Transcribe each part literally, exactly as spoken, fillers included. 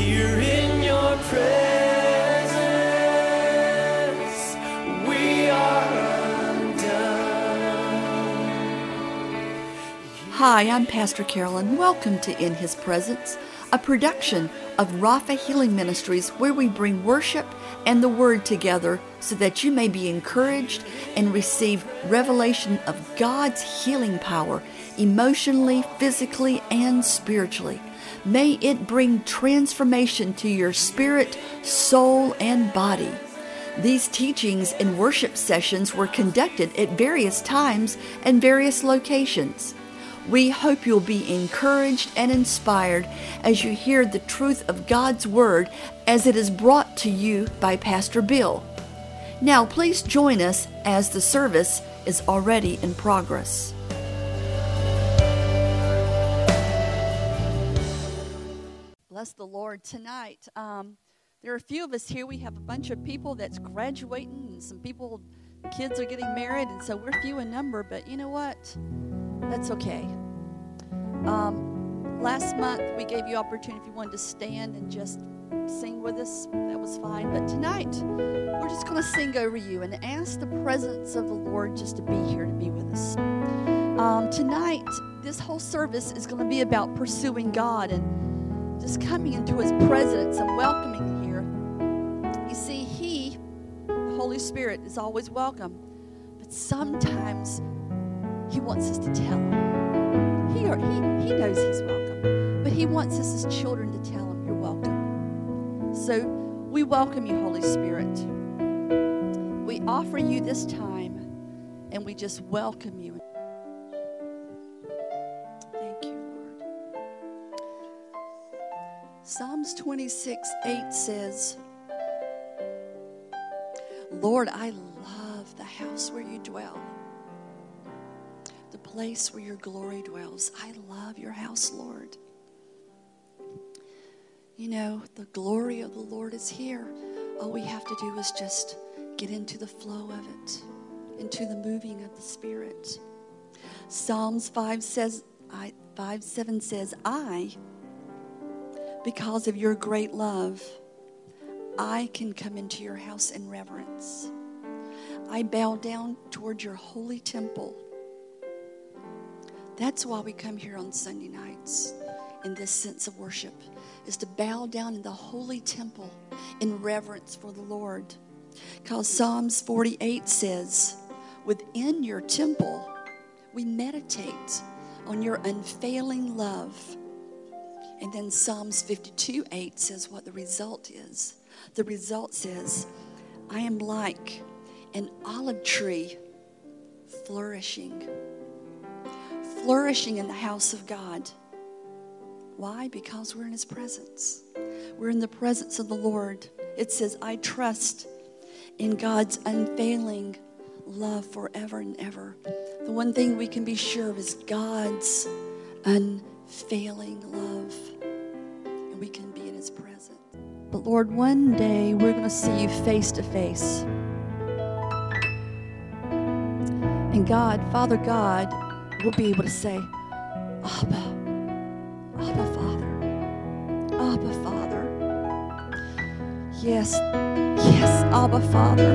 here in your presence, we are undone. Hi, I'm Pastor Carolyn. Welcome to In His Presence, a production of Rapha Healing Ministries, where we bring worship and the Word together so that you may be encouraged and receive revelation of God's healing power emotionally, physically, and spiritually. May it bring transformation to your spirit, soul, and body. These teachings and worship sessions were conducted at various times and various locations. We hope you'll be encouraged and inspired as you hear the truth of God's Word as it is brought to you by Pastor Bill. Now, please join us as the service is already in progress. Bless the Lord. Tonight, um, there are a few of us here. We have a bunch of people that's graduating, and some people, kids are getting married, and so we're few in number, but you know what? That's okay. Um, last month, we gave you opportunity if you wanted to stand and just sing with us. That was fine. But tonight, we're just going to sing over you and ask the presence of the Lord just to be here, to be with us. Um, tonight, this whole service is going to be about pursuing God and just coming into His presence and welcoming here. You see, He, the Holy Spirit, is always welcome. But sometimes He wants us to tell Him. He, or he, he knows He's welcome. But He wants us as children to tell Him, you're welcome. So we welcome you, Holy Spirit. We offer you this time, and we just welcome you. Thank you, Lord. Psalms twenty-six eight says, Lord, I love the house where you dwell, the place where your glory dwells. I love your house, Lord. You know, the glory of the Lord is here. All we have to do is just get into the flow of it, into the moving of the Spirit. Psalms five says, I, five seven says, I, because of your great love, I can come into your house in reverence. I bow down toward your holy temple. That's why we come here on Sunday nights in this sense of worship, is to bow down in the holy temple in reverence for the Lord. Because Psalms forty-eight says, within your temple, we meditate on your unfailing love. And then Psalms fifty-two eight says what the result is. The result says, I am like an olive tree flourishing. Flourishing in the house of God. Why? Because we're in His presence. We're in the presence of the Lord. It says, I trust in God's unfailing love forever and ever. The one thing we can be sure of is God's unfailing love. And we can be in His presence. But Lord, one day we're going to see you face to face. And God, Father God, we'll be able to say, Abba, Abba, Father, Abba, Father. Yes, yes, Abba, Father.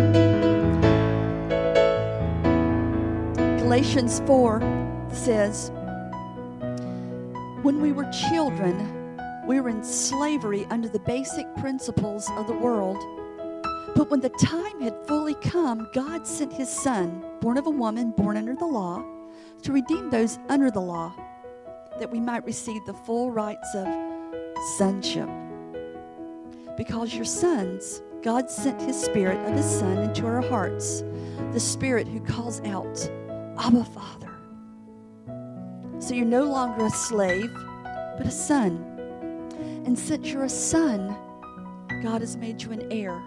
Galatians four says, when we were children, we were in slavery under the basic principles of the world. But when the time had fully come, God sent His Son, born of a woman, born under the law, to redeem those under the law, that we might receive the full rights of sonship. Because you're sons, God sent His Spirit of His Son into our hearts, the Spirit who calls out, Abba, Father. So you're no longer a slave, but a son. And since you're a son, God has made you an heir.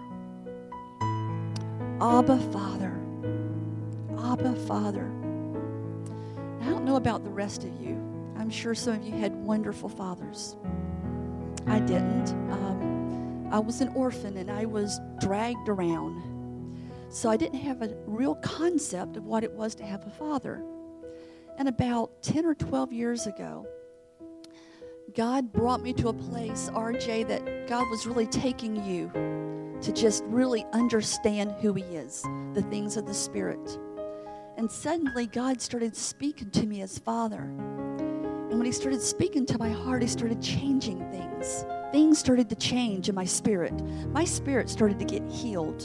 Abba, Father. Abba, Father. I don't know about the rest of you. I'm sure some of you had wonderful fathers. I didn't. Um, I was an orphan and I was dragged around. So I didn't have a real concept of what it was to have a father. And about ten or twelve years ago, God brought me to a place, R J, that God was really taking you to just really understand who He is, the things of the Spirit. And suddenly God started speaking to me as Father. And when He started speaking to my heart, He started changing things. Things started to change in my spirit. My spirit started to get healed.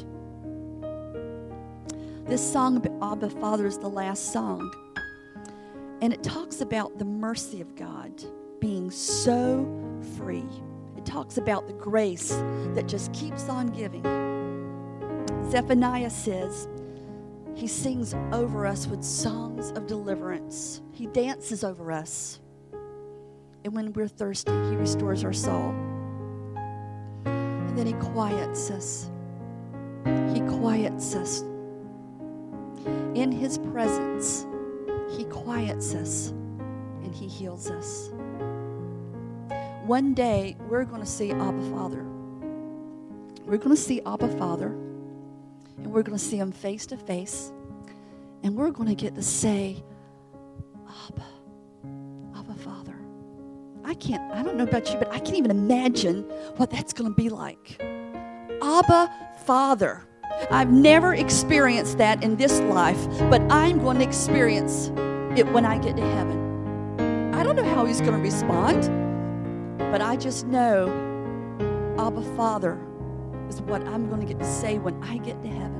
This song, Abba Father, is the last song. And it talks about the mercy of God being so free. It talks about the grace that just keeps on giving. Zephaniah says, He sings over us with songs of deliverance. He dances over us. And when we're thirsty, He restores our soul. And then He quiets us. He quiets us. In His presence, He quiets us and He heals us. One day, we're going to see Abba Father. We're going to see Abba Father, and we're going to see Him face to face, and we're going to get to say, Abba, Abba Father. I can't, I don't know about you, but I can't even imagine what that's going to be like. Abba Father. I've never experienced that in this life, but I'm going to experience it when I get to heaven. I don't know how He's going to respond, but I just know Abba Father is what I'm going to get to say when I get to heaven.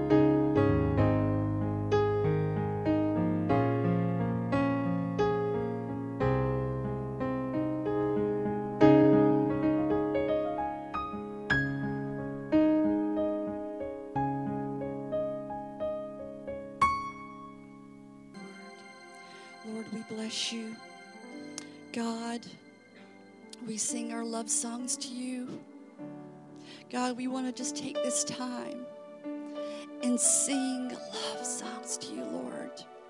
Lord, we bless You. God, we sing our love songs to You. God, we want to just take this time and sing love songs to You, Lord.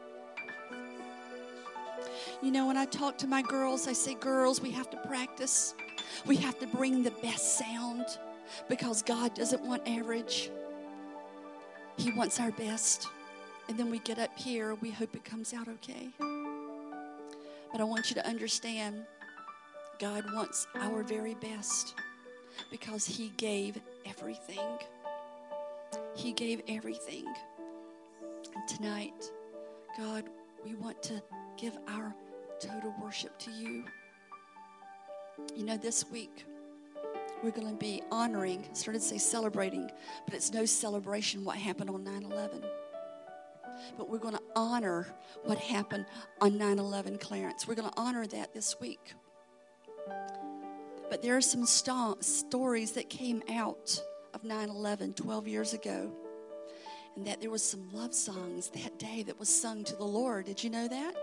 You know, when I talk to my girls, I say, girls, we have to practice. We have to bring the best sound because God doesn't want average. He wants our best. And then we get up here, we hope it comes out okay. But I want you to understand, God wants our very best because He gave everything. He gave everything. And tonight, God, we want to give our total worship to You. You know, this week, we're going to be honoring, I started to say celebrating, but it's no celebration what happened on nine eleven. But we're going to honor what happened on nine eleven, Clarence. We're going to honor that this week. But there are some st- stories that came out of nine eleven twelve years ago. And that there was some love songs that day that was sung to the Lord. Did you know that?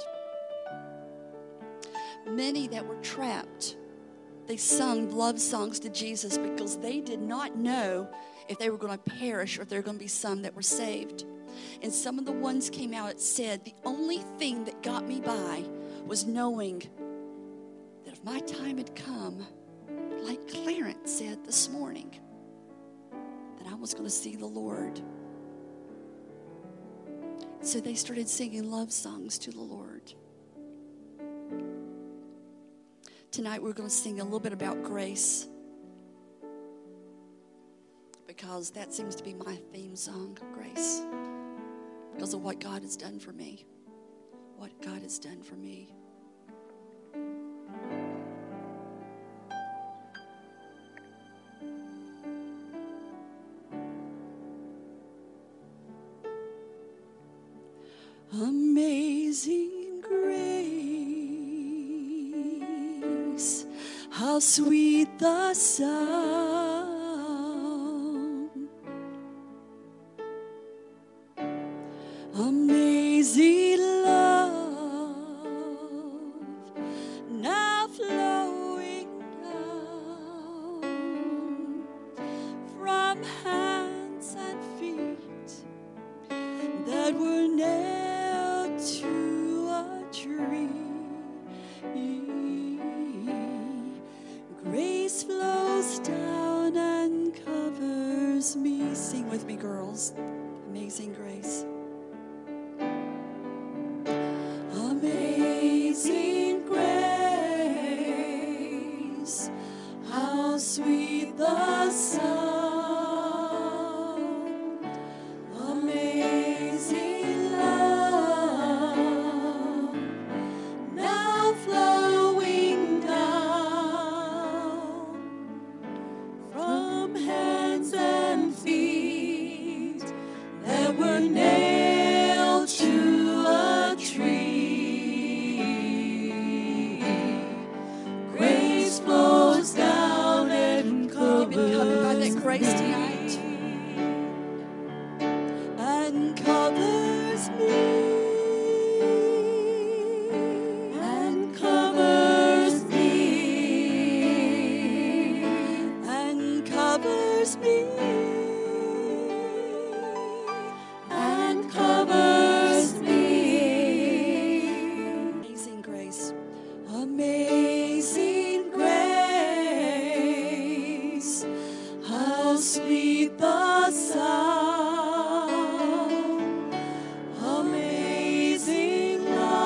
Many that were trapped, they sung love songs to Jesus because they did not know if they were going to perish or if there were going to be some that were saved. And some of the ones came out, it said, the only thing that got me by was knowing that if my time had come, like Clarence said this morning, that I was going to see the Lord. So they started singing love songs to the Lord. Tonight we're going to sing a little bit about grace, because that seems to be my theme song, grace. Because of what God has done for me. What God has done for me. Amazing grace, how sweet the sound. Amazing love, now flowing down from hands and feet that were nailed to a tree. Grace flows down and covers me. Sing with me, girls. Amazing grace. Amazing grace, sweet the sound, amazing love, now flowing down from hands and feet that were nailed to a tree. Grace flows down and covers. You've been covered by that grace tonight. And covers me. And covers me. And covers me. And covers me. Amazing grace. Amazing grace, how sweet the sound, amazing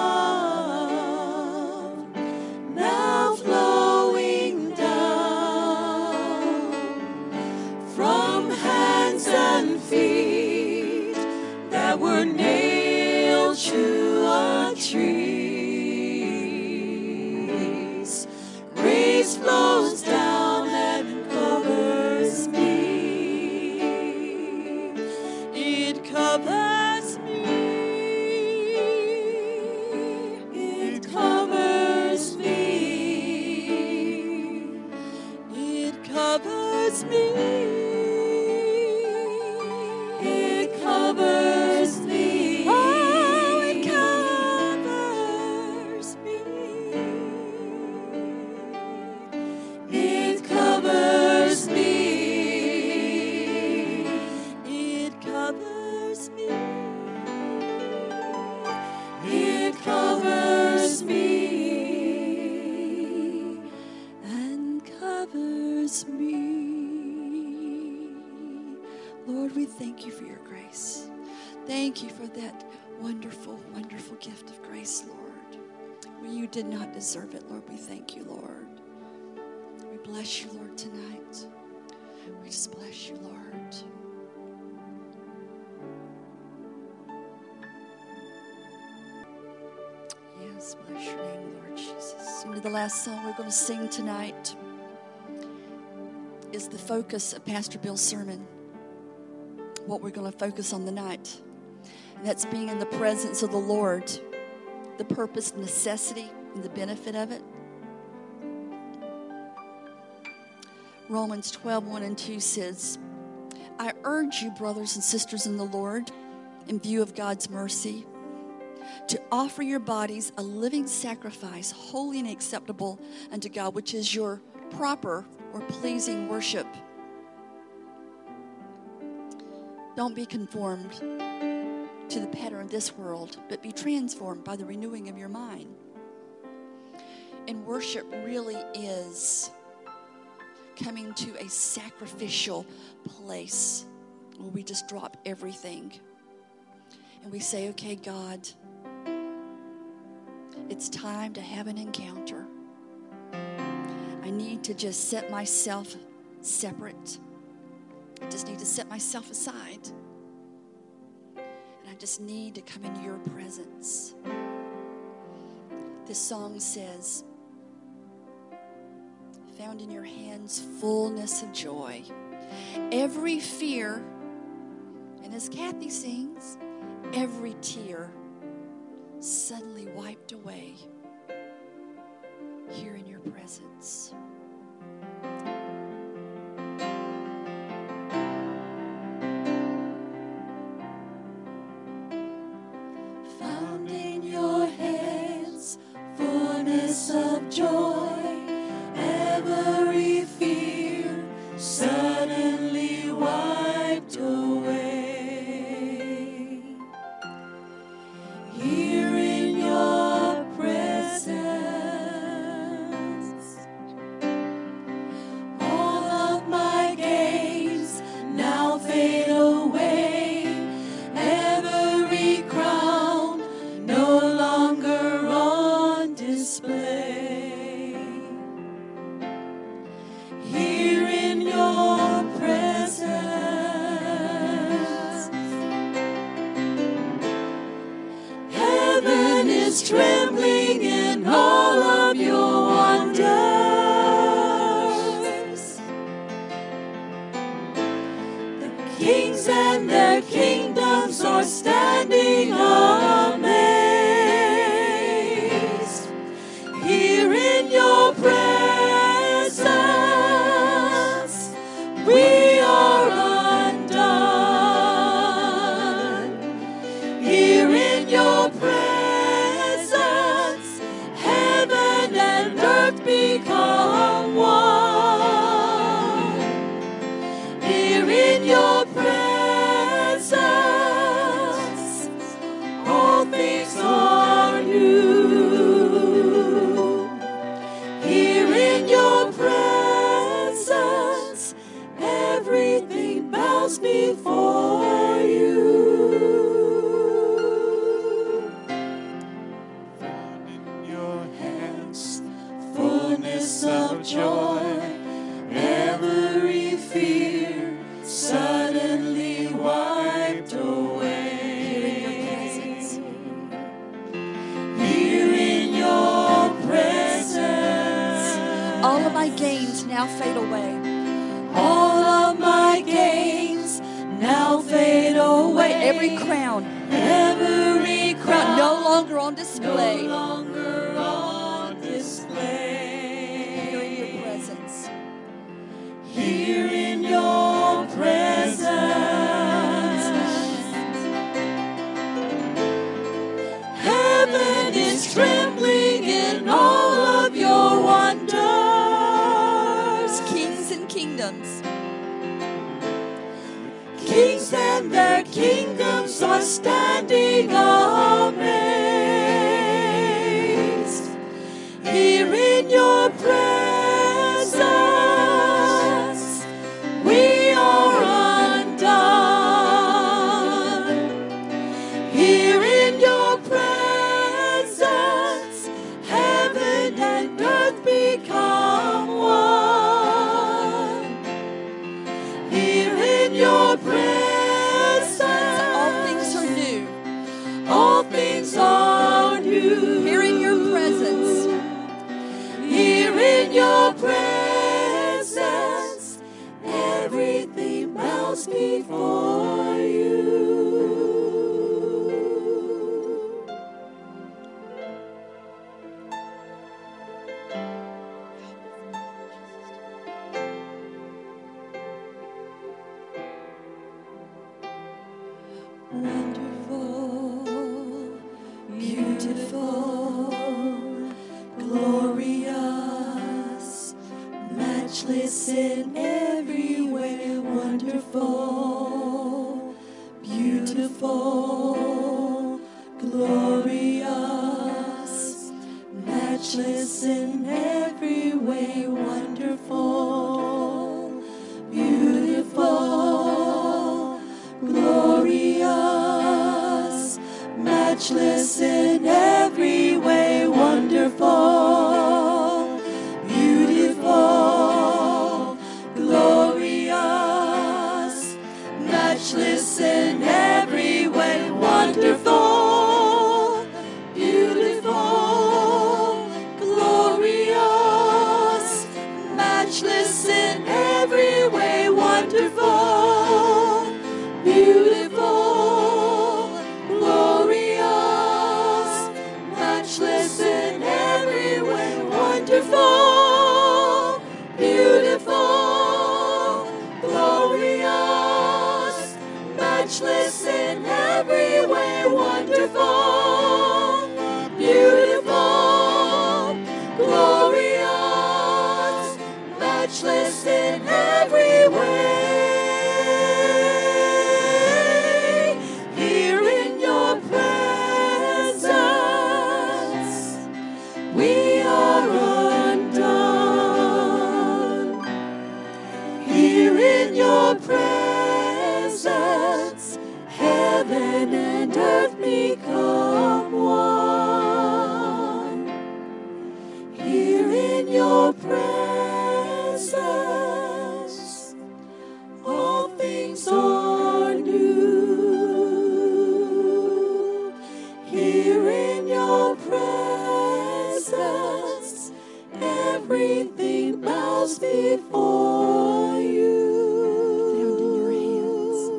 love, now flowing down from hands and feet that were nailed to a tree. Grace flows down and covers me. It covers me. It covers me. It covers me. It covers me. Oh, it covers me. It covers me. It covers me. It covers me. And covers me. Lord, we thank you for your grace. Thank you for that wonderful, wonderful gift of grace, Lord. Where you did not deserve it, Lord, we thank you, Lord. We bless you, Lord, tonight. We just bless you, Lord. Yes, bless your name, Lord Jesus. And the last song we're going to sing tonight is the focus of Pastor Bill's sermon. What we're going to focus on tonight. And that's being in the presence of the Lord. The purpose, necessity, and the benefit of it. Romans twelve, one and two says, I urge you, brothers and sisters in the Lord, in view of God's mercy, to offer your bodies a living sacrifice, holy and acceptable unto God, which is your proper or pleasing worship. Don't be conformed to the pattern of this world, but be transformed by the renewing of your mind. And worship really is coming to a sacrificial place where we just drop everything. And we say, okay, God, it's time to have an encounter. I need to just set myself separate. I just need to set myself aside. And I just need to come into your presence. This song says, found in your hands fullness of joy. Every fear, and as Kathy sings, every tear suddenly wiped away here in your presence. Found in your hands fullness of joy, every fear suddenly wiped away. Here in your presence, Kings and their kingdoms are standing amazed. Here in your presence, we are undone. Here in your presence, heaven and earth become one. Here in your presence, all things are new. Here in your presence, everything bows before you. Found in your hands, fullness of joy, every fear suddenly wiped away. Here in your presence, All of my gains now fade away. all of my gains now fade away. Every crown, every crown crown no longer on no display. longer on Here in display. your presence. Here in your presence, heaven is trembling in all of your wonders. Kings and kingdoms, Kings and their kingdoms are standing amazed. Here in your presence, we are undone. Here in your presence, heaven and earth become one. Here in your presence, all things are new. all things are new. Here in your presence, Here in your presence, everything bows before you. Wonderful, beautiful, glorious, matchless in every way. Wonderful, beautiful, glorious, matchless in every way. Wonderful, beautiful, glorious, matchless in every way. Wonderful, beautiful, glorious, matchless in every way. Wonderful, beautiful, glorious, matchless in every way. Wonderful, beautiful, glorious, matchless in every way. Wonderful, beautiful, glorious, matchless in every way. Wonderful, beautiful, glorious, matchless in every way. Here in your presence, we are undone. Here in your presence, heaven and earth become one. Here in your presence, all things are new. Here in your presence, everything bows before you. found in your hands.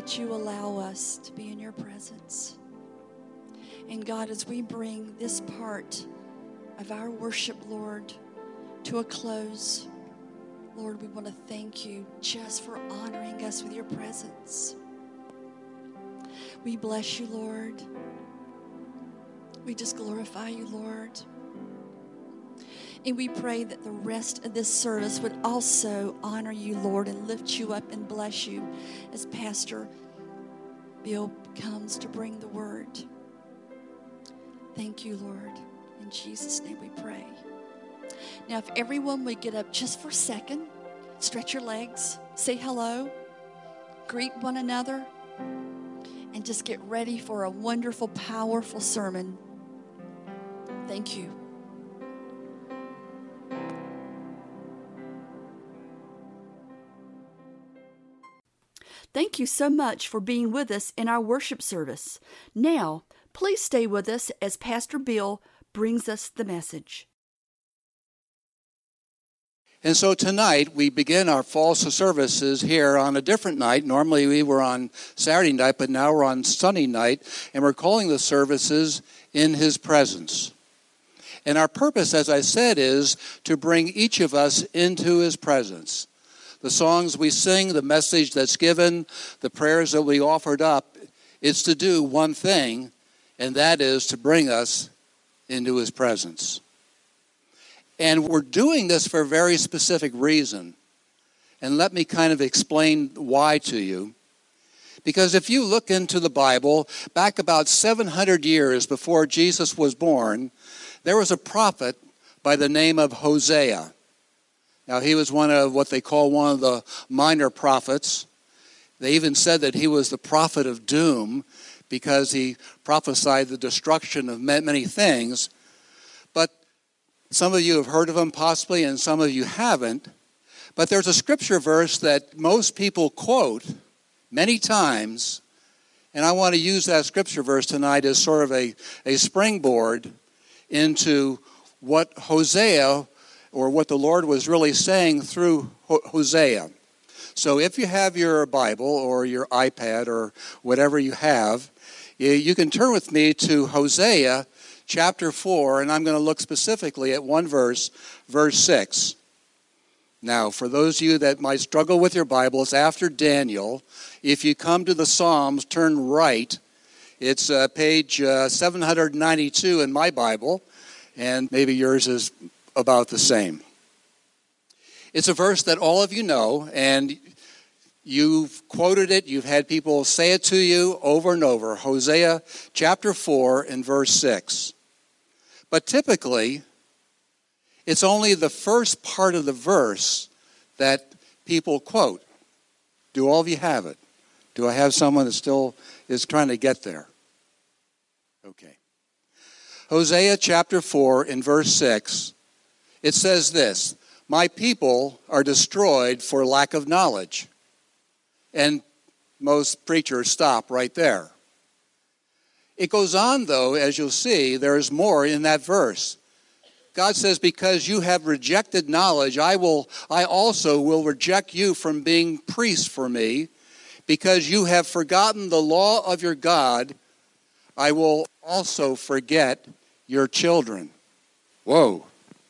that you allow us to be in your presence. And God, as we bring this part of our worship, Lord, to a close, Lord, we want to thank you just for honoring us with your presence. We bless you, Lord. We just glorify you, Lord. And we pray that the rest of this service would also honor you, Lord, and lift you up and bless you as Pastor Bill comes to bring the word. Thank you, Lord. In Jesus' name we pray. Now, if everyone would get up just for a second, stretch your legs, say hello, greet one another, and just get ready for a wonderful, powerful sermon. Thank you. Thank you so much for being with us in our worship service. Now, please stay with us as Pastor Bill brings us the message. And so tonight, we begin our fall services here on a different night. Normally, we were on Saturday night, but now we're on Sunday night, and we're calling the services In His Presence. And our purpose, as I said, is to bring each of us into His presence. The songs we sing, the message that's given, the prayers that we offered up, it's to do one thing, and that is to bring us into His presence. And we're doing this for a very specific reason. And let me kind of explain why to you. Because if you look into the Bible, back about seven hundred years before Jesus was born, there was a prophet by the name of Hosea. Now, he was one of what they call one of the minor prophets. They even said that he was the prophet of doom because he prophesied the destruction of many things. But some of you have heard of him possibly, and some of you haven't. But there's a scripture verse that most people quote many times, and I want to use that scripture verse tonight as sort of a, a springboard into what Hosea, or what the Lord was really saying through Hosea. So if you have your Bible or your iPad or whatever you have, you can turn with me to Hosea chapter four, and I'm going to look specifically at one verse, verse six. Now, for those of you that might struggle with your Bibles, after Daniel, if you come to the Psalms, turn right. It's uh, page uh, seven hundred ninety-two in my Bible, and maybe yours is about the same. It's a verse that all of you know, and you've quoted it, you've had people say it to you over and over. Hosea chapter four and verse six. But typically, it's only the first part of the verse that people quote. Do all of you have it? Do I have someone that still is trying to get there? Okay. Hosea chapter four and verse six. It says this, "My people are destroyed for lack of knowledge." And most preachers stop right there. It goes on, though, as you'll see, there is more in that verse. God says, because you have rejected knowledge, I will, I also will reject you from being priests for me. Because you have forgotten the law of your God, I will also forget your children. Whoa.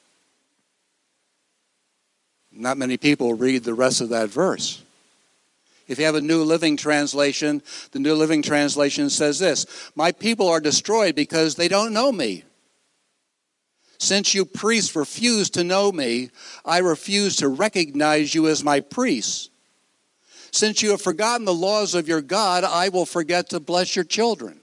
Not many people read the rest of that verse. If you have a New Living Translation, the New Living Translation says this, "My people are destroyed because they don't know me. Since you priests refuse to know me, I refuse to recognize you as my priests. Since you have forgotten the laws of your God, I will forget to bless your children."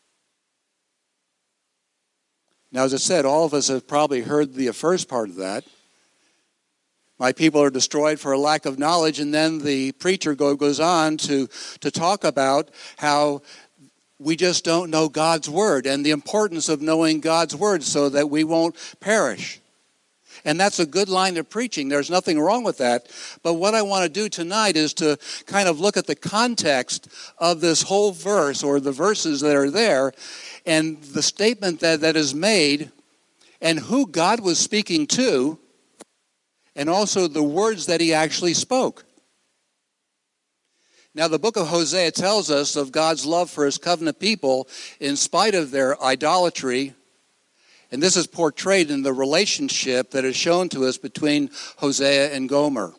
Now, as I said, all of us have probably heard the first part of that. My people are destroyed for a lack of knowledge. And then the preacher go, goes on to, to talk about how we just don't know God's word and the importance of knowing God's word so that we won't perish. And that's a good line of preaching. There's nothing wrong with that. But what I want to do tonight is to kind of look at the context of this whole verse, or the verses that are there, and the statement that, that is made, and who God was speaking to, and also the words that he actually spoke. Now, the book of Hosea tells us of God's love for his covenant people in spite of their idolatry. And this is portrayed in the relationship that is shown to us between Hosea and Gomer.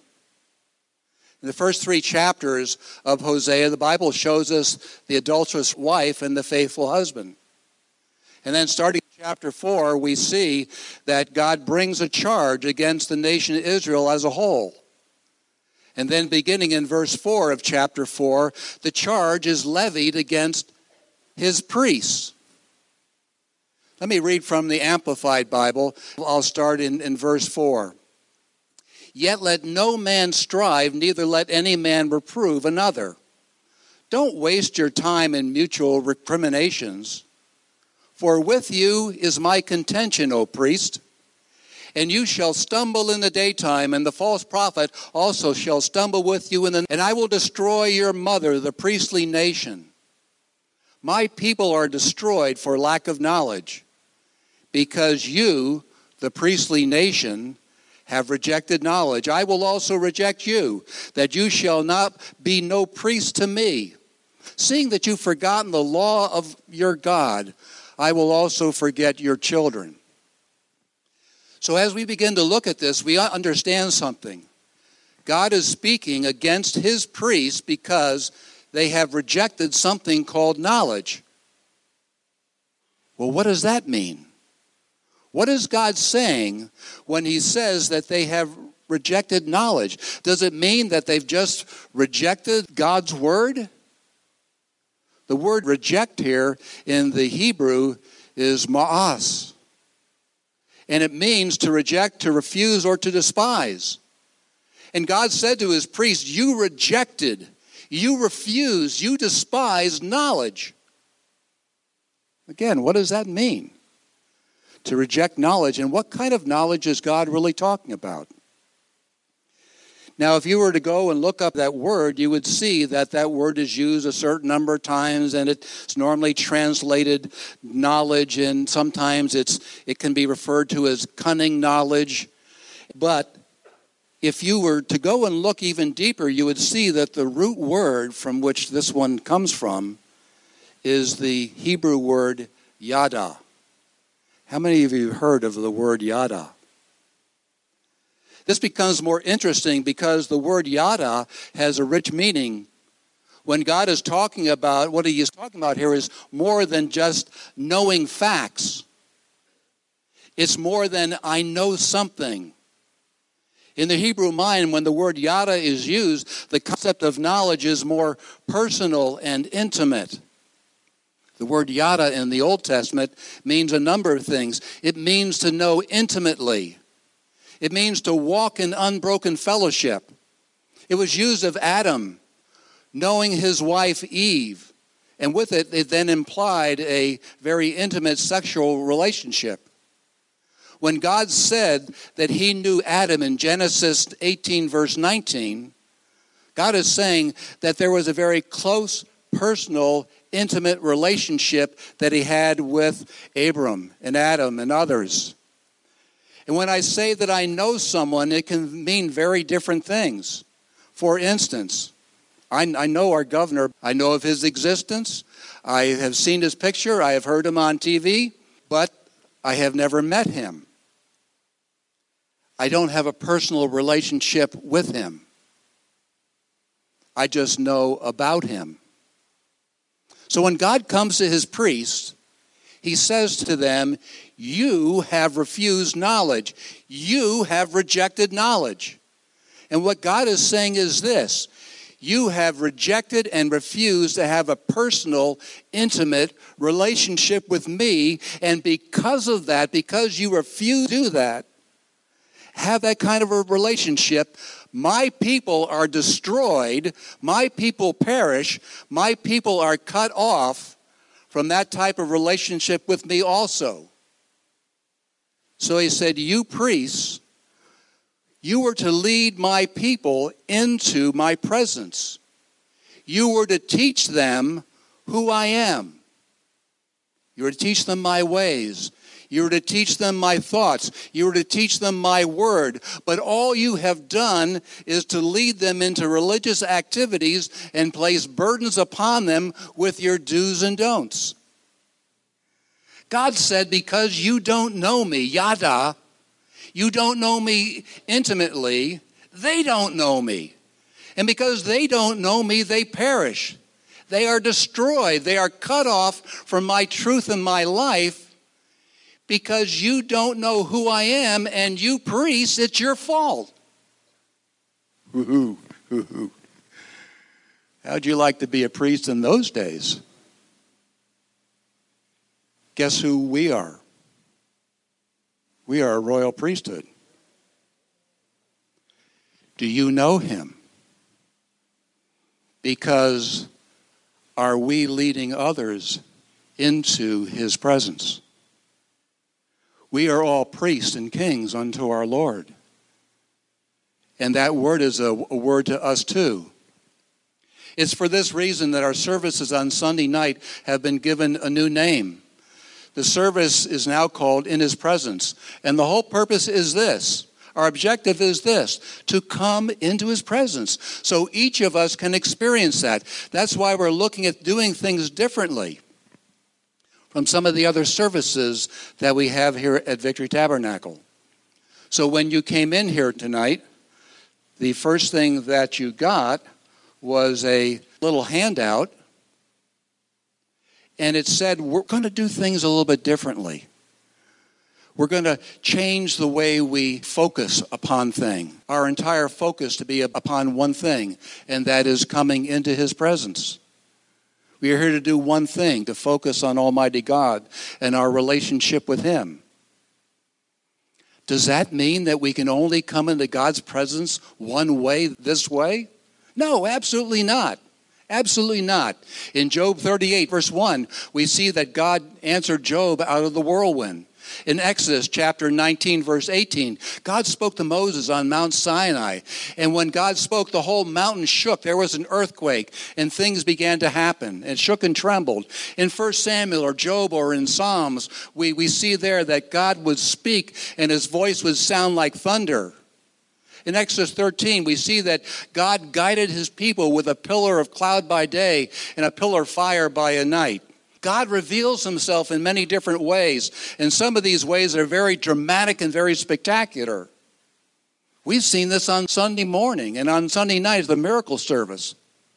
In the first three chapters of Hosea, the Bible shows us the adulterous wife and the faithful husband. And then starting in chapter four, we see that God brings a charge against the nation of Israel as a whole. And then beginning in verse four of chapter four, the charge is levied against his priests. Let me read from the Amplified Bible. I'll start in, in verse four. Yet let no man strive, neither let any man reprove another. Don't waste your time in mutual recriminations. For with you is my contention, O priest. And you shall stumble in the daytime, and the false prophet also shall stumble with you in the. And I will destroy your mother, the priestly nation. My people are destroyed for lack of knowledge, because you, the priestly nation, have rejected knowledge. I will also reject you, that you shall not be no priest to me. Seeing that you've forgotten the law of your God, I will also forget your children. So as we begin to look at this, we understand something. God is speaking against his priests because they have rejected something called knowledge. Well, what does that mean? What is God saying when he says that they have rejected knowledge? Does it mean that they've just rejected God's word? The word reject here in the Hebrew is ma'as. And it means to reject, to refuse, or to despise. And God said to his priests, you rejected, you refused, you despised knowledge. Again, what does that mean? To reject knowledge. And what kind of knowledge is God really talking about? Now, if you were to go and look up that word, you would see that that word is used a certain number of times, and it's normally translated knowledge, and sometimes it's it can be referred to as cunning knowledge. But if you were to go and look even deeper, you would see that the root word from which this one comes from is the Hebrew word yada. How many of you have heard of the word yada? This becomes more interesting because the word yada has a rich meaning. When God is talking about, what he is talking about here is more than just knowing facts. It's more than I know something. In the Hebrew mind, when the word yada is used, the concept of knowledge is more personal and intimate. The word yada in the Old Testament means a number of things. It means to know intimately. It means to walk in unbroken fellowship. It was used of Adam knowing his wife Eve. And with it, it then implied a very intimate sexual relationship. When God said that he knew Adam in Genesis eighteen, verse nineteen, God is saying that there was a very close, personal, intimate relationship that he had with Abram and Adam and others. And when I say that I know someone, it can mean very different things. For instance, I, I know our governor. I know of his existence. I have seen his picture. I have heard him on T V, but I have never met him. I don't have a personal relationship with him. I just know about him. So when God comes to his priests, he says to them, you have refused knowledge. You have rejected knowledge. And what God is saying is this: you have rejected and refused to have a personal, intimate relationship with me. And because of that, because you refuse to do that, have that kind of a relationship, my people are destroyed, my people perish, my people are cut off from that type of relationship with me also. So he said, you priests, you were to lead my people into my presence. You were to teach them who I am. You were to teach them my ways. You were to teach them my thoughts. You were to teach them my word. But all you have done is to lead them into religious activities and place burdens upon them with your do's and don'ts. God said, because you don't know me, yada, you don't know me intimately, they don't know me. And because they don't know me, they perish. They are destroyed. They are cut off from my truth and my life because you don't know who I am, and you priests, it's your fault. Woo-hoo, woo-hoo. How'd you like to be a priest in those days? Guess who we are? We are a royal priesthood. Do you know him? Because are we leading others into his presence? We are all priests and kings unto our Lord. And that word is a, a word to us too. It's for this reason that our services on Sunday night have been given a new name. The service is now called In His Presence. And the whole purpose is this. Our objective is this, to come into his presence so each of us can experience that. That's why we're looking at doing things differently from some of the other services that we have here at Victory Tabernacle. So when you came in here tonight, the first thing that you got was a little handout, and it said we're going to do things a little bit differently. We're going to change the way we focus upon things. Our entire focus to be upon one thing, and that is coming into his presence. We are here to do one thing, to focus on Almighty God and our relationship with him. Does that mean that we can only come into God's presence one way, this way? No, absolutely not. Absolutely not. In Job thirty-eight, verse one, we see that God answered Job out of the whirlwind. In Exodus chapter nineteen, verse eighteen, God spoke to Moses on Mount Sinai. And when God spoke, the whole mountain shook. There was an earthquake, and things began to happen. It shook and trembled. In First Samuel or Job or in Psalms, we, we see there that God would speak, and his voice would sound like thunder. In Exodus thirteen, we see that God guided his people with a pillar of cloud by day and a pillar of fire by a night. God reveals himself in many different ways, and some of these ways are very dramatic and very spectacular. We've seen this on Sunday morning and on Sunday night, the miracle service.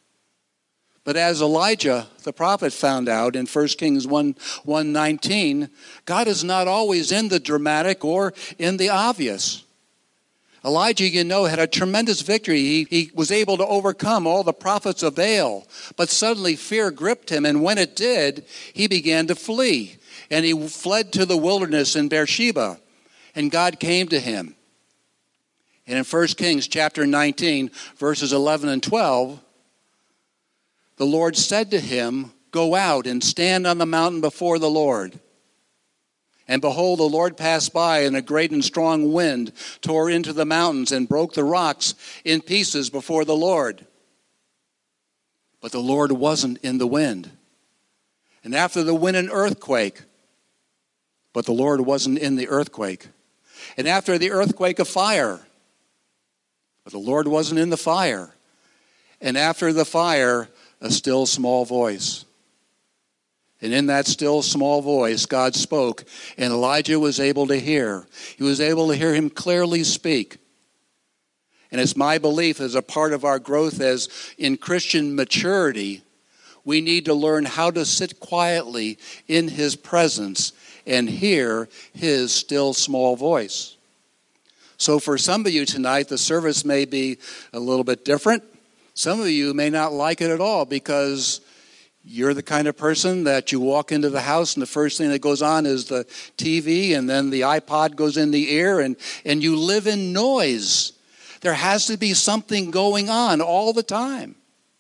But as Elijah, the prophet, found out in First Kings one nineteen, God is not always in the dramatic or in the obvious. Elijah, you know, had a tremendous victory. He, he was able to overcome all the prophets of Baal. But suddenly fear gripped him, and when it did, he began to flee. And he fled to the wilderness in Beersheba, and God came to him. And in First Kings chapter nineteen, verses eleven and twelve, the Lord said to him, "Go out and stand on the mountain before the Lord." And behold, the Lord passed by, and a great and strong wind tore into the mountains and broke the rocks in pieces before the Lord. But the Lord wasn't in the wind. And after the wind, an earthquake. But the Lord wasn't in the earthquake. And after the earthquake, a fire. But the Lord wasn't in the fire. And after the fire, a still small voice. And in that still small voice, God spoke, and Elijah was able to hear. He was able to hear him clearly speak. And it's my belief, as a part of our growth as in Christian maturity, we need to learn how to sit quietly in his presence and hear his still small voice. So for some of you tonight, the service may be a little bit different. Some of you may not like it at all because you're the kind of person that you walk into the house and the first thing that goes on is the T V, and then the iPod goes in the ear, and, and you live in noise. There has to be something going on all the time.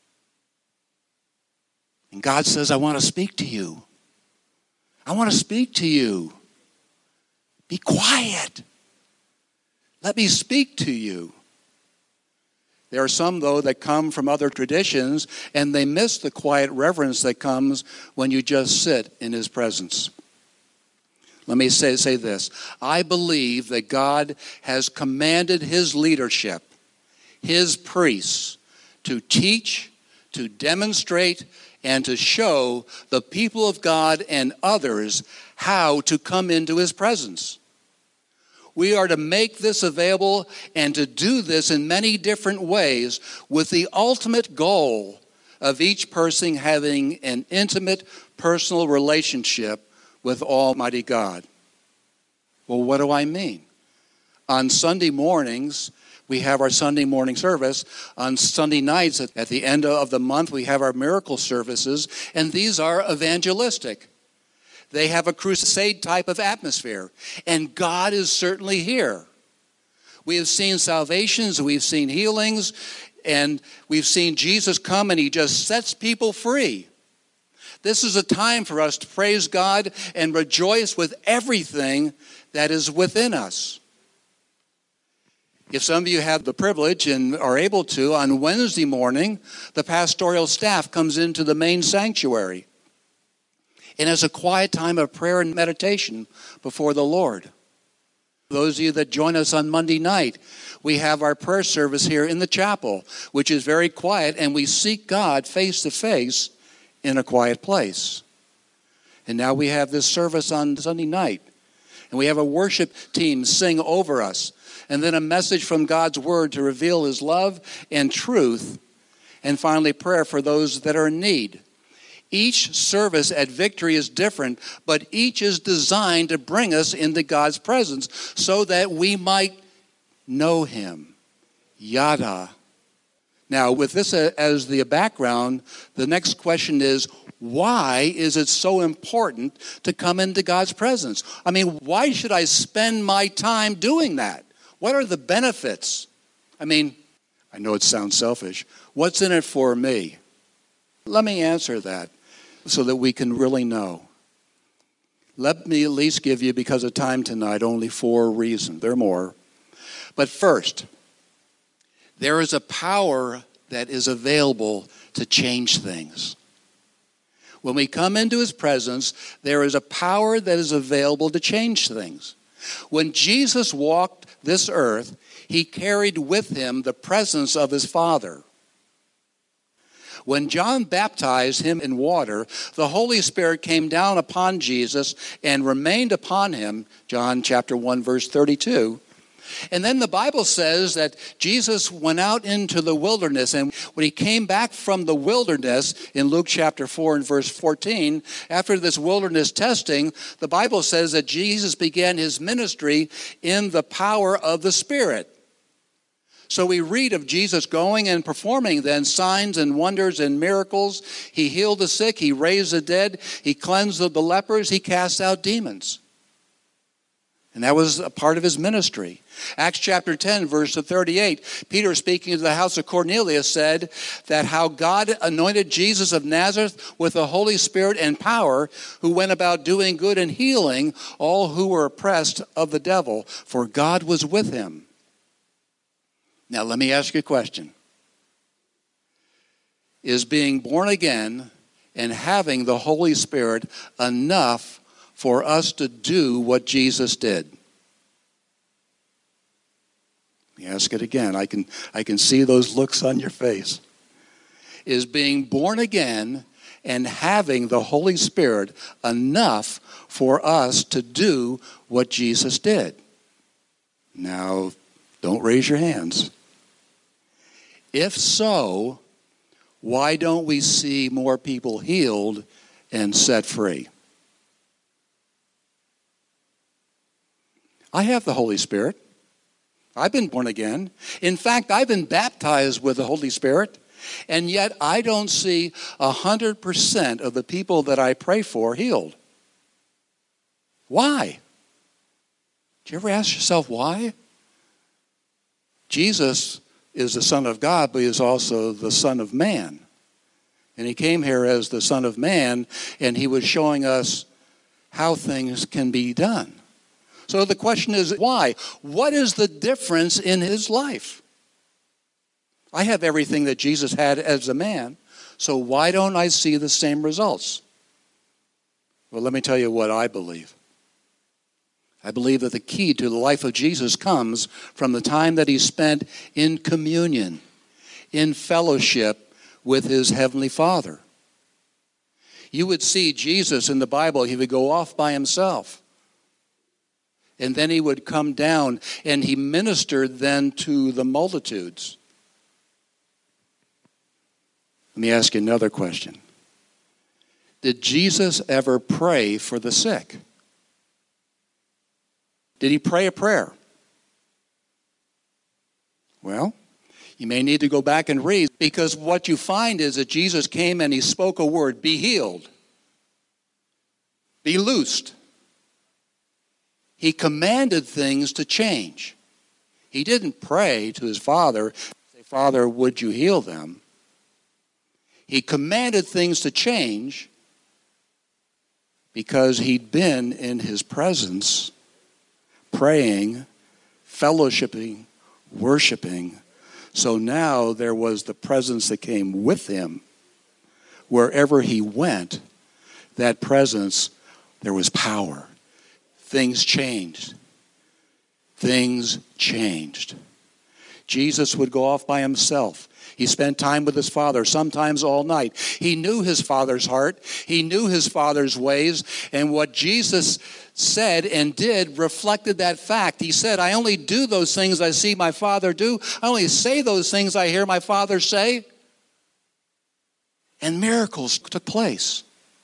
And God says, I want to speak to you. I want to speak to you. Be quiet. Let me speak to you. There are some, though, that come from other traditions, and they miss the quiet reverence that comes when you just sit in his presence. Let me say, say this. I believe that God has commanded his leadership, his priests, to teach, to demonstrate, and to show the people of God and others how to come into his presence. We are to make this available and to do this in many different ways with the ultimate goal of each person having an intimate personal relationship with Almighty God. Well, what do I mean? On Sunday mornings, we have our Sunday morning service. On Sunday nights, at the end of the month, we have our miracle services, and these are evangelistic. They have a crusade type of atmosphere, and God is certainly here. We have seen salvations, we've seen healings, and we've seen Jesus come and he just sets people free. This is a time for us to praise God and rejoice with everything that is within us. If some of you have the privilege and are able to, on Wednesday morning, the pastoral staff comes into the main sanctuary and has a quiet time of prayer and meditation before the Lord. Those of you that join us on Monday night, we have our prayer service here in the chapel, which is very quiet, and we seek God face to face in a quiet place. And now we have this service on Sunday night, and we have a worship team sing over us, and then a message from God's word to reveal his love and truth, and finally prayer for those that are in need. Each service at Victory is different, but each is designed to bring us into God's presence so that we might know him. Yada. Now, with this as the background, the next question is, why is it so important to come into God's presence? I mean, why should I spend my time doing that? What are the benefits? I mean, I know it sounds selfish. What's in it for me? Let me answer that so that we can really know. Let me at least give you, because of time tonight, only four reasons. There are more. But first, there is a power that is available to change things. When we come into his presence, there is a power that is available to change things. When Jesus walked this earth, he carried with him the presence of his Father. When John baptized him in water, the Holy Spirit came down upon Jesus and remained upon him, John chapter one, verse thirty-two. And then the Bible says that Jesus went out into the wilderness, and when he came back from the wilderness in Luke chapter four and verse fourteen, after this wilderness testing, the Bible says that Jesus began his ministry in the power of the Spirit. So we read of Jesus going and performing then signs and wonders and miracles. He healed the sick, he raised the dead, he cleansed the lepers, he cast out demons. And that was a part of his ministry. Acts chapter ten, verse thirty-eight, Peter, speaking to the house of Cornelius, said that how God anointed Jesus of Nazareth with the Holy Spirit and power, who went about doing good and healing all who were oppressed of the devil, for God was with him. Now, let me ask you a question. Is being born again and having the Holy Spirit enough for us to do what Jesus did? Let me ask it again. I can, I can see those looks on your face. Is being born again and having the Holy Spirit enough for us to do what Jesus did? Now, don't raise your hands. If so, why don't we see more people healed and set free? I have the Holy Spirit. I've been born again. In fact, I've been baptized with the Holy Spirit, and yet I don't see one hundred percent of the people that I pray for healed. Why? Do you ever ask yourself why? Jesus is the Son of God, but he is also the Son of Man. And he came here as the Son of Man, and he was showing us how things can be done. So the question is, why? What is the difference in his life? I have everything that Jesus had as a man, so why don't I see the same results? Well, let me tell you what I believe. I believe that the key to the life of Jesus comes from the time that he spent in communion, in fellowship with his heavenly Father. You would see Jesus in the Bible, he would go off by himself. And then he would come down and he ministered then to the multitudes. Let me ask you another question. Did Jesus ever pray for the sick? Did he pray a prayer? Well, you may need to go back and read, because what you find is that Jesus came and he spoke a word, be healed, be loosed. He commanded things to change. He didn't pray to his Father, say, Father, would you heal them? He commanded things to change because he'd been in his presence, praying, fellowshipping, worshiping. So now there was the presence that came with him. Wherever he went, that presence, there was power. Things changed. Things changed. Jesus would go off by himself. He spent time with his Father, sometimes all night. He knew his Father's heart. He knew his Father's ways. And what Jesus said and did reflected that fact. He said, I only do those things I see my Father do. I only say those things I hear my Father say. And miracles took place.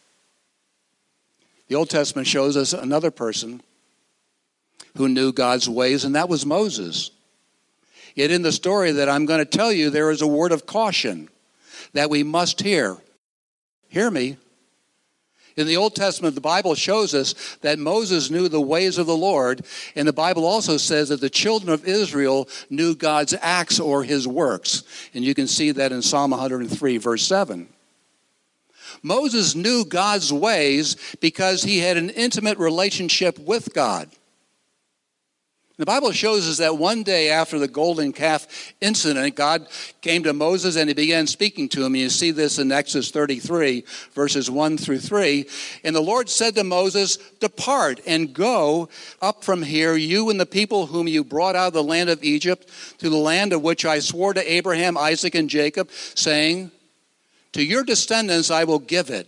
The Old Testament shows us another person who knew God's ways, and that was Moses. Yet in the story that I'm going to tell you, there is a word of caution that we must hear. Hear me. In the Old Testament, the Bible shows us that Moses knew the ways of the Lord, and the Bible also says that the children of Israel knew God's acts or his works. And you can see that in Psalm one hundred three, verse seven. Moses knew God's ways because he had an intimate relationship with God. The Bible shows us that one day after the golden calf incident, God came to Moses and he began speaking to him. You see this in Exodus thirty-three, verses one through three. And the Lord said to Moses, depart and go up from here, you and the people whom you brought out of the land of Egypt, to the land of which I swore to Abraham, Isaac, and Jacob, saying, to your descendants I will give it.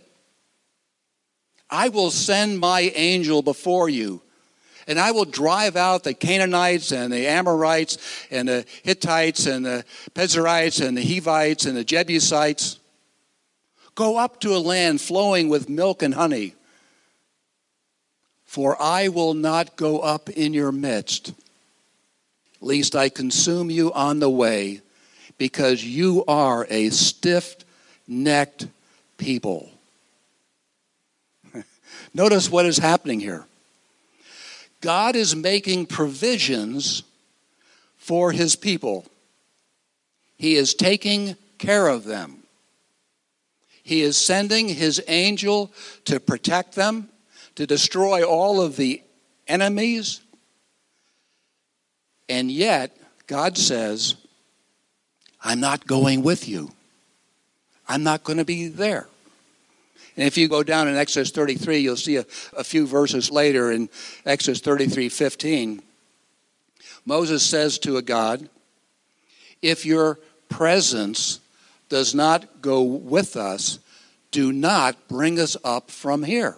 I will send my angel before you. And I will drive out the Canaanites and the Amorites and the Hittites and the Perizzites and the Hivites and the Jebusites. Go up to a land flowing with milk and honey. For I will not go up in your midst, lest I consume you on the way, because you are a stiff-necked people. Notice what is happening here. God is making provisions for his people. He is taking care of them. He is sending his angel to protect them, to destroy all of the enemies. And yet, God says, I'm not going with you. I'm not going to be there. And if you go down in Exodus thirty-three, you'll see a, a few verses later in Exodus thirty-three fifteen. Moses says to a God, if your presence does not go with us, do not bring us up from here.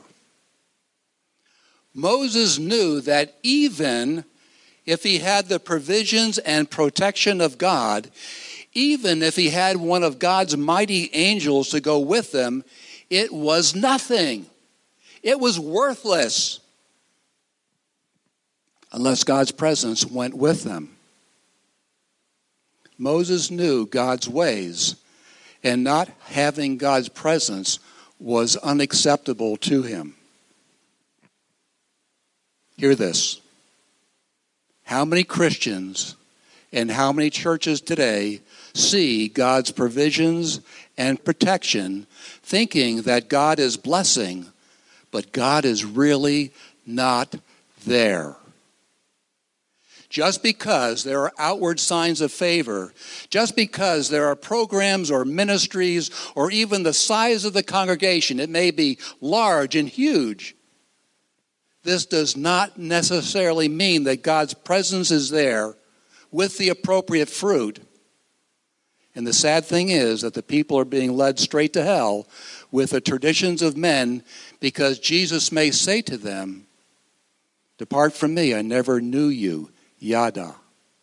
Moses knew that even if he had the provisions and protection of God, even if he had one of God's mighty angels to go with them, it was nothing. It was worthless unless God's presence went with them. Moses knew God's ways, and not having God's presence was unacceptable to him. Hear this. How many Christians and how many churches today see God's provisions and protection, thinking that God is blessing, but God is really not there. Just because there are outward signs of favor, just because there are programs or ministries or even the size of the congregation, it may be large and huge, this does not necessarily mean that God's presence is there with the appropriate fruit. And the sad thing is that the people are being led straight to hell with the traditions of men, because Jesus may say to them, "Depart from me, I never knew you." Yada.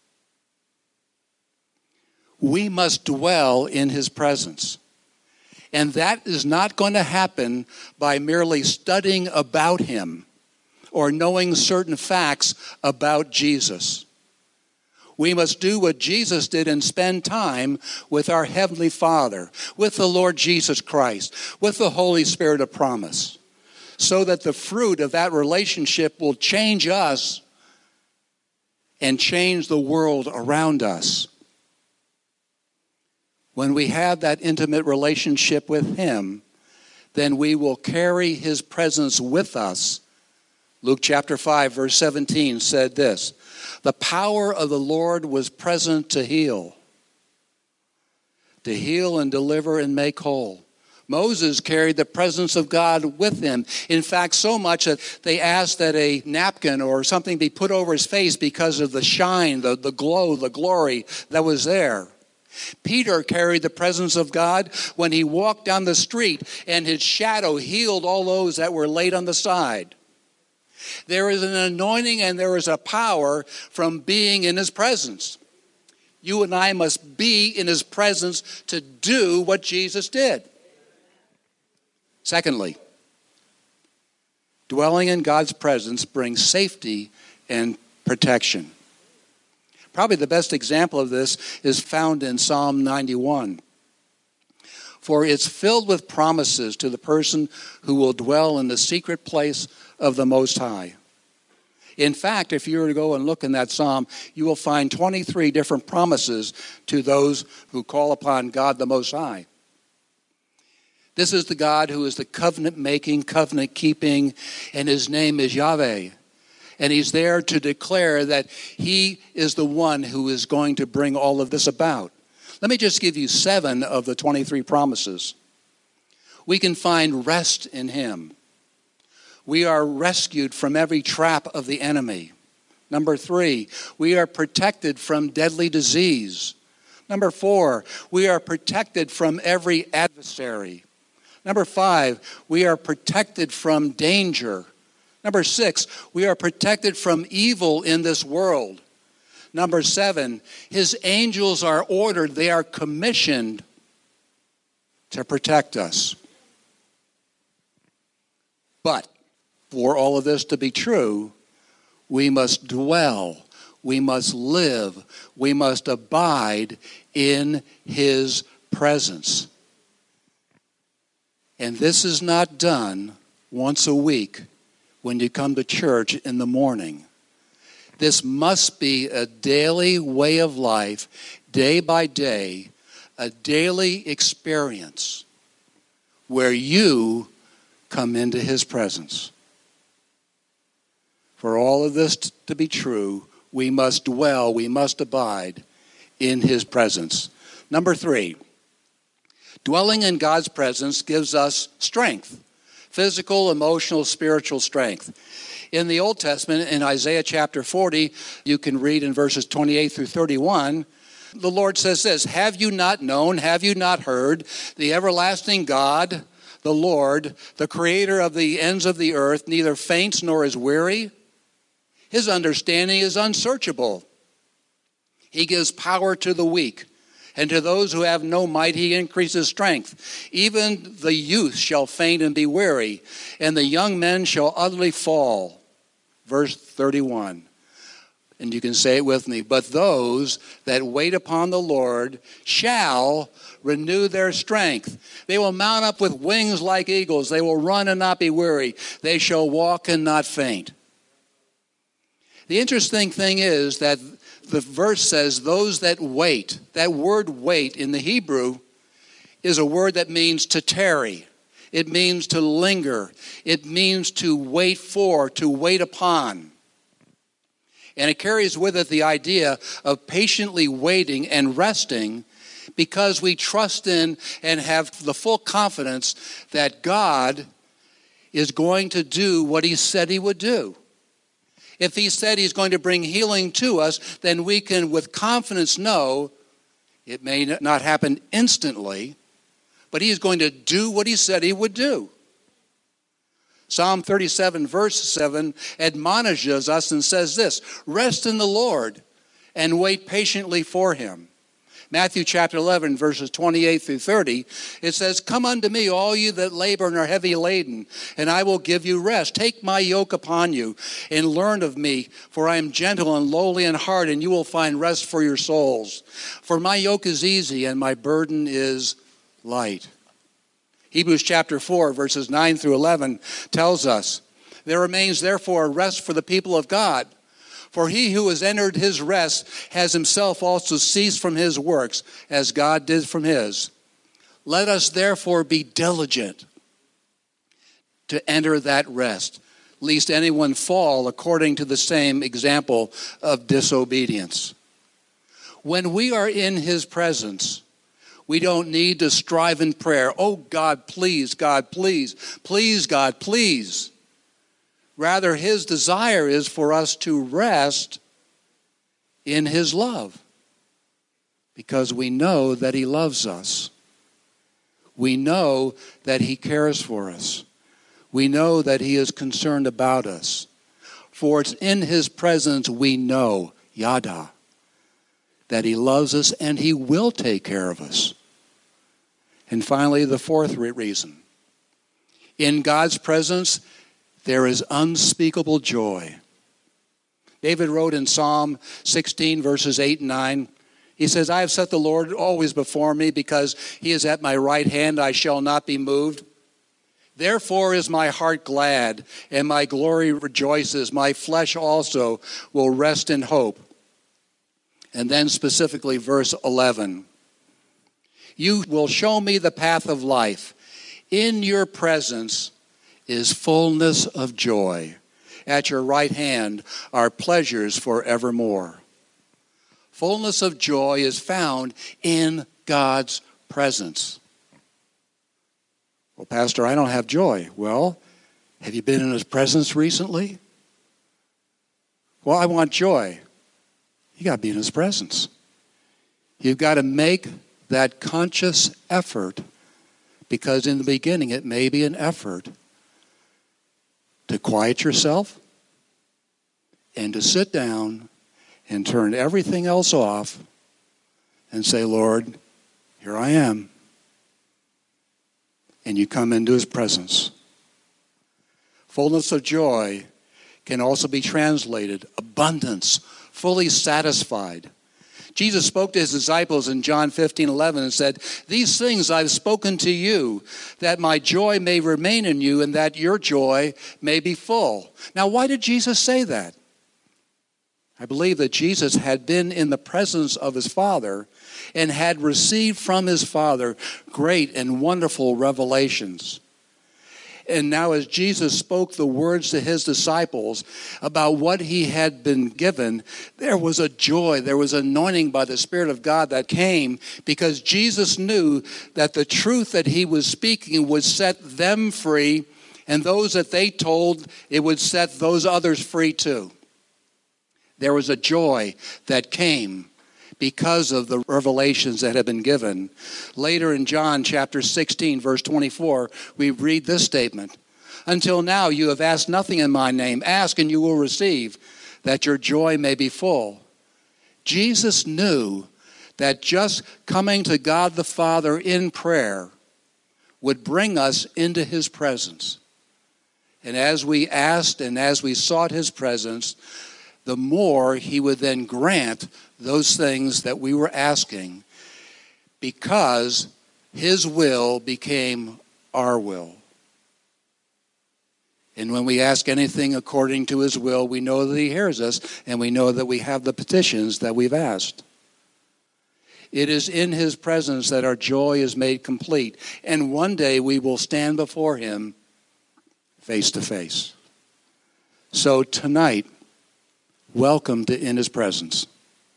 We must dwell in his presence. And that is not going to happen by merely studying about him or knowing certain facts about Jesus. We must do what Jesus did and spend time with our Heavenly Father, with the Lord Jesus Christ, with the Holy Spirit of promise, so that the fruit of that relationship will change us and change the world around us. When we have that intimate relationship with him, then we will carry his presence with us. Luke chapter five, verse seventeen said this, "The power of the Lord was present to heal." To heal and deliver and make whole. Moses carried the presence of God with him. In fact, so much that they asked that a napkin or something be put over his face because of the shine, the, the glow, the glory that was there. Peter carried the presence of God when he walked down the street and his shadow healed all those that were laid on the side. There is an anointing and there is a power from being in his presence. You and I must be in his presence to do what Jesus did. Secondly, dwelling in God's presence brings safety and protection. Probably the best example of this is found in Psalm ninety-one. For it's filled with promises to the person who will dwell in the secret place of the Most High. In fact, if you were to go and look in that psalm, you will find twenty-three different promises to those who call upon God the Most High. This is the God who is the covenant-making, covenant-keeping, and his name is Yahweh. And he's there to declare that he is the one who is going to bring all of this about. Let me just give you seven of the twenty-three promises. We can find rest in him. We are rescued from every trap of the enemy. Number three, we are protected from deadly disease. Number four, we are protected from every adversary. Number five, we are protected from danger. Number six, we are protected from evil in this world. Number seven, his angels are ordered, they are commissioned to protect us. But for all of this to be true, we must dwell, we must live, we must abide in his presence. And this is not done once a week when you come to church in the morning. This must be a daily way of life, day by day, a daily experience where you come into his presence. For all of this to be true, we must dwell, we must abide in his presence. Number three, dwelling in God's presence gives us strength. Physical, emotional, spiritual strength. In the Old Testament, in Isaiah chapter forty, you can read in verses twenty-eight through thirty-one, the Lord says this, "Have you not known, have you not heard, the everlasting God, the Lord, the creator of the ends of the earth, neither faints nor is weary? His understanding is unsearchable. He gives power to the weak. And to those who have no might, he increases strength. Even the youth shall faint and be weary, and the young men shall utterly fall." Verse thirty-one. And you can say it with me. "But those that wait upon the Lord shall renew their strength. They will mount up with wings like eagles. They will run and not be weary. They shall walk and not faint." The interesting thing is that the verse says, those that wait. That word wait in the Hebrew is a word that means to tarry. It means to linger. It means to wait for, to wait upon. And it carries with it the idea of patiently waiting and resting because we trust in and have the full confidence that God is going to do what he said he would do. If he said he's going to bring healing to us, then we can with confidence know it may not happen instantly, but he is going to do what he said he would do. Psalm thirty-seven, verse seven, admonishes us and says this, rest in the Lord and wait patiently for him. Matthew chapter eleven, verses twenty-eight through thirty, it says, come unto me, all you that labor and are heavy laden, and I will give you rest. Take my yoke upon you and learn of me, for I am gentle and lowly in heart, and you will find rest for your souls. For my yoke is easy and my burden is light. Hebrews chapter four, verses nine through eleven tells us, there remains therefore a rest for the people of God. For he who has entered his rest has himself also ceased from his works, as God did from his. Let us therefore be diligent to enter that rest, lest anyone fall according to the same example of disobedience. When we are in his presence, we don't need to strive in prayer. Oh, God, please, God, please, please, God, please. Rather, his desire is for us to rest in his love because we know that he loves us. We know that he cares for us. We know that he is concerned about us. For it's in his presence we know, Yada, that he loves us and he will take care of us. And finally, the fourth reason. In God's presence, there is unspeakable joy. David wrote in Psalm sixteen, verses eight and nine, he says, I have set the Lord always before me, because he is at my right hand, I shall not be moved. Therefore is my heart glad, and my glory rejoices. My flesh also will rest in hope. And then specifically verse eleven. You will show me the path of life. In your presence is fullness of joy. At your right hand are pleasures forevermore. Fullness of joy is found in God's presence. Well, Pastor, I don't have joy. Well, have you been in his presence recently? Well, I want joy. You got to be in his presence. You've got to make that conscious effort, because in the beginning it may be an effort to quiet yourself and to sit down and turn everything else off and say, Lord, here I am. And you come into his presence. Fullness of joy can also be translated abundance, fully satisfied. Jesus spoke to his disciples in John fifteen eleven and said, these things I've spoken to you, that my joy may remain in you and that your joy may be full. Now, why did Jesus say that? I believe that Jesus had been in the presence of his Father and had received from his Father great and wonderful revelations. And now as Jesus spoke the words to his disciples about what he had been given, there was a joy, there was anointing by the Spirit of God that came, because Jesus knew that the truth that he was speaking would set them free, and those that they told, it would set those others free too. There was a joy that came because of the revelations that have been given. Later in John chapter sixteen, verse twenty-four, we read this statement. Until now you have asked nothing in my name. Ask and you will receive, that your joy may be full. Jesus knew that just coming to God the Father in prayer would bring us into his presence. And as we asked and as we sought his presence, the more he would then grant those things that we were asking, because his will became our will. And when we ask anything according to his will, we know that he hears us, and we know that we have the petitions that we've asked. It is in his presence that our joy is made complete, and one day we will stand before him face to face. So tonight, welcome to in his presence.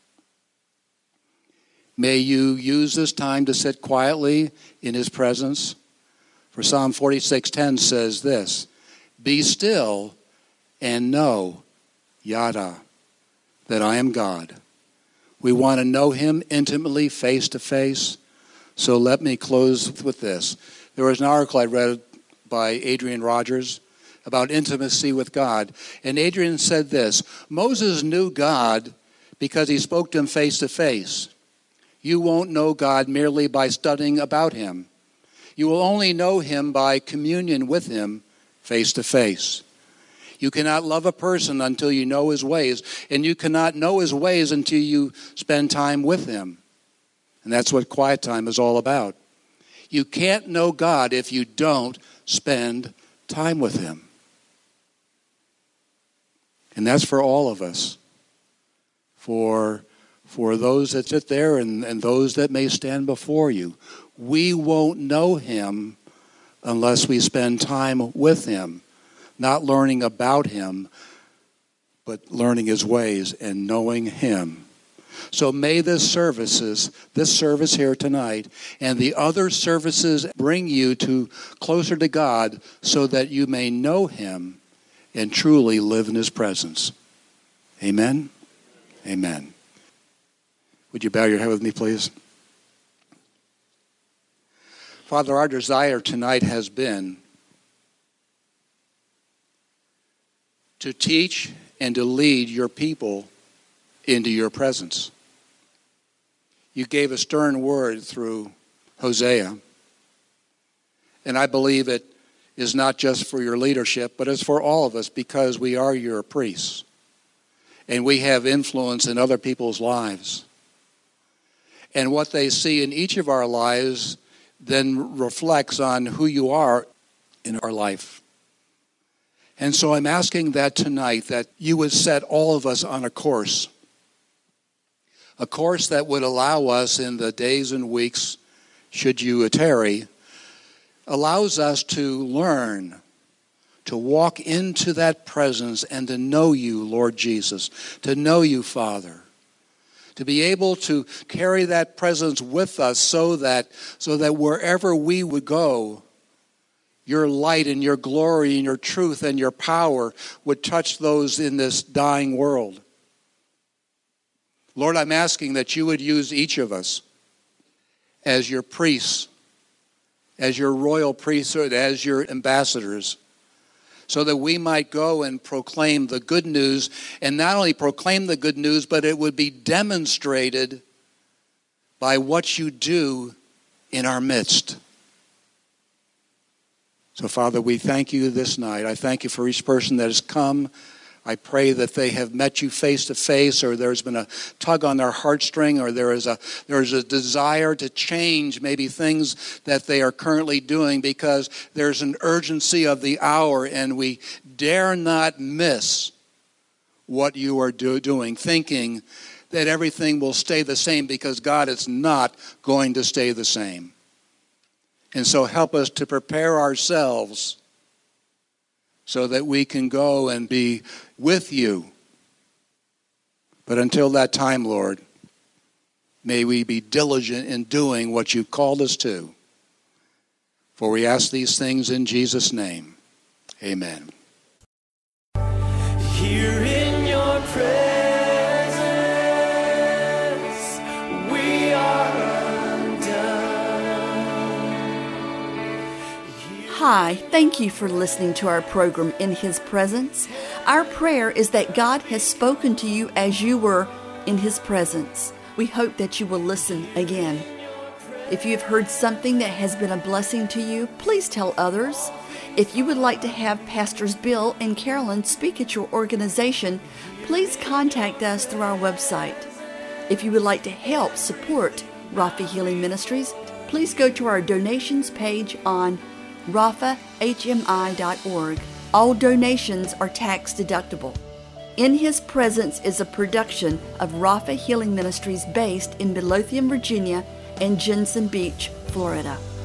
May you use this time to sit quietly in his presence. For Psalm forty-six ten says this, Be still and know, Yada, that I am God. We want to know him intimately, face to face. So let me close with this. There was an article I read by Adrian Rogers about intimacy with God. And Adrian said this: Moses knew God because he spoke to him face to face. You won't know God merely by studying about him. You will only know him by communion with him face to face. You cannot love a person until you know his ways, and you cannot know his ways until you spend time with him. And that's what quiet time is all about. You can't know God if you don't spend time with him. And that's for all of us. For, for those that sit there and, and those that may stand before you. We won't know him unless we spend time with him. Not learning about him, but learning his ways and knowing him. So may this services, this service here tonight, and the other services bring you to closer to God so that you may know him and truly live in his presence. Amen? Amen. Would you bow your head with me, please? Father, our desire tonight has been to teach and to lead your people into your presence. You gave a stern word through Hosea, and I believe it is not just for your leadership, but it's for all of us because we are your priests, and we have influence in other people's lives. And what they see in each of our lives then reflects on who you are in our life. And so I'm asking that tonight that you would set all of us on a course. A course that would allow us in the days and weeks, should you tarry, allows us to learn, to walk into that presence and to know you, Lord Jesus, to know you, Father. To be able to carry that presence with us so that, so that wherever we would go, your light and your glory and your truth and your power would touch those in this dying world. Lord, I'm asking that you would use each of us as your priests, as your royal priesthood, as your ambassadors, so that we might go and proclaim the good news, and not only proclaim the good news, but it would be demonstrated by what you do in our midst. So, Father, we thank you this night. I thank you for each person that has come. I pray that they have met you face to face, or there's been a tug on their heartstring, or there is a there is a desire to change maybe things that they are currently doing, because there's an urgency of the hour, and we dare not miss what you are do, doing, thinking that everything will stay the same, because God is not going to stay the same. And so help us to prepare ourselves so that we can go and be with you. But until that time, Lord, may we be diligent in doing what you've called us to. For we ask these things in Jesus' name. Amen. Here in your presence, we are Hi, thank you for listening to our program, In His Presence. Our prayer is that God has spoken to you as you were in His presence. We hope that you will listen again. If you've heard something that has been a blessing to you, please tell others. If you would like to have Pastors Bill and Carolyn speak at your organization, please contact us through our website. If you would like to help support Rapha Healing Ministries, please go to our donations page on rapha h m i dot org. All donations are tax deductible. In His Presence is a production of Rapha Healing Ministries based in Midlothian, Virginia and Jensen Beach, Florida.